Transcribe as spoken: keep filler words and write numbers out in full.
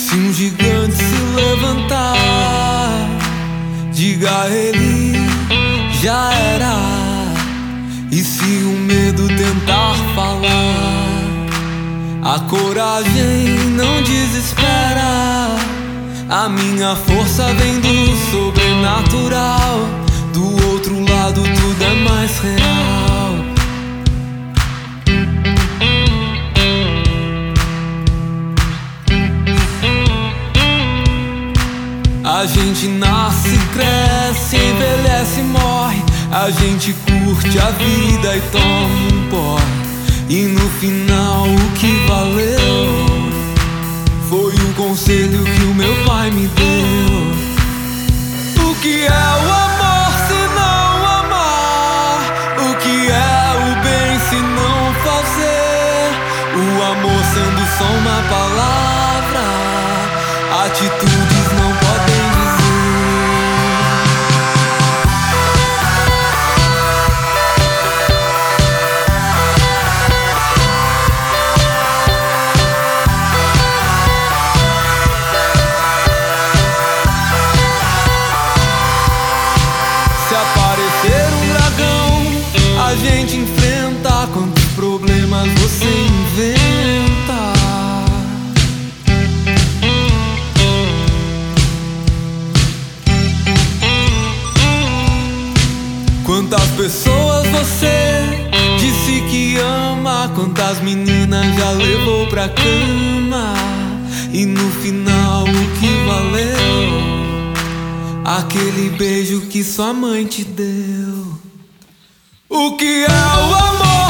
Se um gigante se levantar, diga a ele, já era. E se o medo tentar falar, a coragem não desespera. A minha força vem do sobrenatural. Do outro lado tudo é mais real. A gente nasce, cresce, envelhece e morre. A gente curte a vida e toma um porre. E no final o que valeu foi o conselho que o meu pai me deu. O que é o amor se não amar? O que é o bem se não fazer? O amor sendo só uma palavra, atitudes não podem a gente enfrenta. Quantos problemas você inventa? Quantas pessoas você disse que ama? Quantas meninas já levou pra cama? E no final o que valeu? Aquele beijo que sua mãe te deu. O que é o amor?